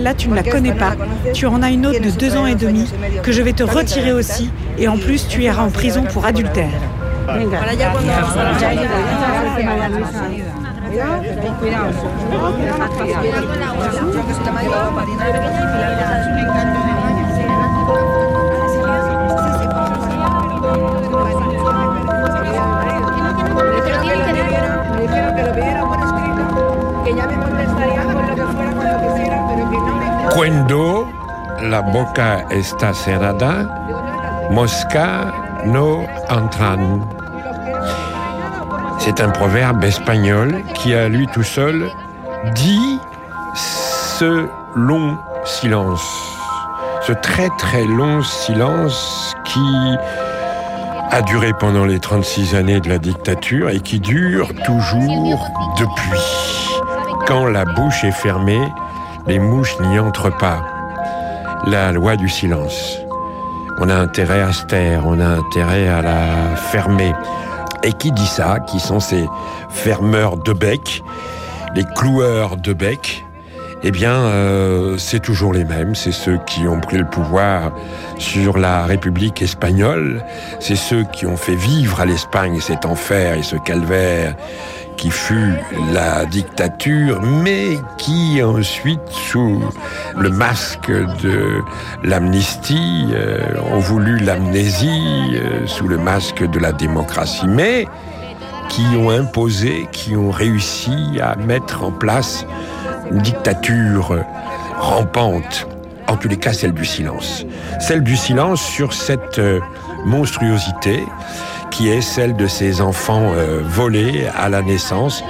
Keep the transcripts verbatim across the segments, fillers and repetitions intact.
celle-là, tu ne la connais pas. Tu en as une autre de deux ans et demi que je vais te retirer aussi. Et en plus, tu iras en prison pour adultère. Cuando la boca está cerrada, mosca no entran. C'est un proverbe espagnol qui, à lui tout seul, dit ce long silence, ce très très long silence qui a duré pendant les trente-six années de la dictature et qui dure toujours depuis. Quand la bouche est fermée, les mouches n'y entrent pas. La loi du silence. On a intérêt à se taire, on a intérêt à la fermer. Et qui dit ça? Qui sont ces fermeurs de bec, les cloueurs de bec? Eh bien, euh, c'est toujours les mêmes. C'est ceux qui ont pris le pouvoir sur la République espagnole. C'est ceux qui ont fait vivre à l'Espagne cet enfer et ce calvaire qui fut la dictature, mais qui ensuite, sous le masque de l'amnistie, euh, ont voulu l'amnésie, euh, sous le masque de la démocratie, mais qui ont imposé, qui ont réussi à mettre en place une dictature rampante, en tous les cas celle du silence. Celle du silence sur cette euh, monstruosité qui est celle de ces enfants euh, volés à la naissance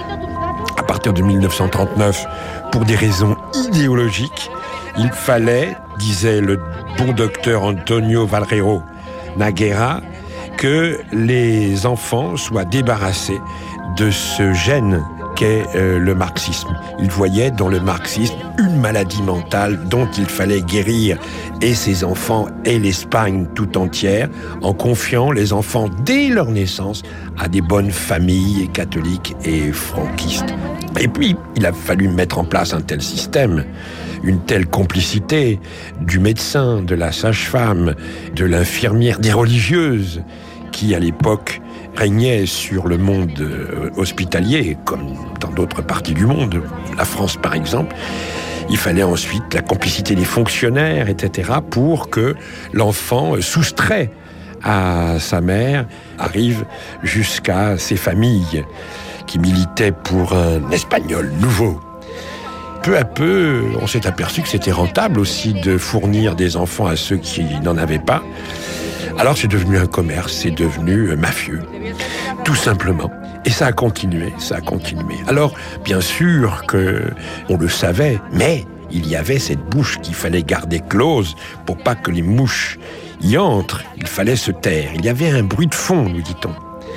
à partir de dix-neuf cent trente-neuf pour des raisons idéologiques. Il fallait, disait le bon docteur Antonio Valrero Naguera, que les enfants soient débarrassés de ce gène qu'est euh, le marxisme. Il voyait dans le marxisme une maladie mentale dont il fallait guérir et ses enfants et l'Espagne tout entière en confiant les enfants dès leur naissance à des bonnes familles catholiques et franquistes. Et puis, il a fallu mettre en place un tel système, une telle complicité du médecin, de la sage-femme, de l'infirmière, des religieuses qui, à l'époque, régnait sur le monde hospitalier, comme dans d'autres parties du monde, la France par exemple. Il fallait ensuite la complicité des fonctionnaires, et cetera, pour que l'enfant soustrait à sa mère arrive jusqu'à ses familles qui militaient pour un espagnol nouveau. Peu à peu, on s'est aperçu que c'était rentable aussi de fournir des enfants à ceux qui n'en avaient pas. Alors c'est devenu un commerce, c'est devenu mafieux, tout simplement. Et ça a continué, ça a continué. Alors, bien sûr que on le savait, mais il y avait cette bouche qu'il fallait garder close pour pas que les mouches y entrent. Il fallait se taire. Il y avait un bruit de fond, nous dit-on.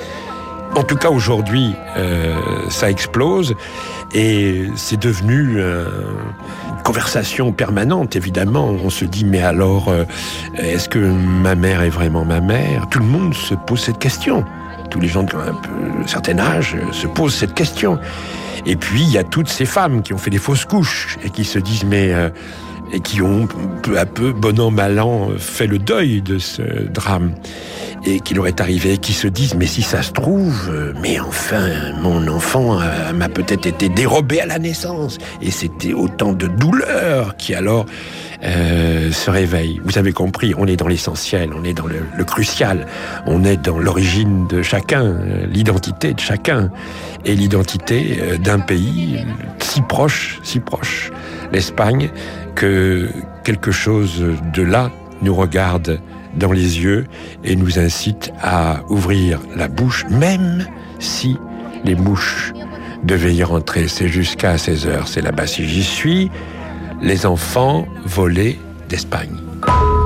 En tout cas, aujourd'hui, euh, ça explose et c'est devenu euh, une conversation permanente, évidemment. On se dit, mais alors, euh, est-ce que ma mère est vraiment ma mère? Tout le monde se pose cette question. Tous les gens d'un peu certain âge se posent cette question. Et puis, il y a toutes ces femmes qui ont fait des fausses couches et qui se disent, mais... Euh, et qui ont peu à peu, bon an, mal an, fait le deuil de ce drame et qui leur est arrivé, et qui se disent, mais si ça se trouve, mais enfin, mon enfant m'a peut-être été dérobé à la naissance. Et c'était autant de douleurs qui alors euh, se réveillent. Vous avez compris, on est dans l'essentiel, on est dans le, le crucial, on est dans l'origine de chacun, l'identité de chacun, et l'identité d'un pays si proche, si proche, l'Espagne, que quelque chose de là nous regarde dans les yeux et nous incite à ouvrir la bouche, même si les mouches devaient y rentrer. C'est jusqu'à seize heures, c'est là-bas si j'y suis, les enfants volés d'Espagne.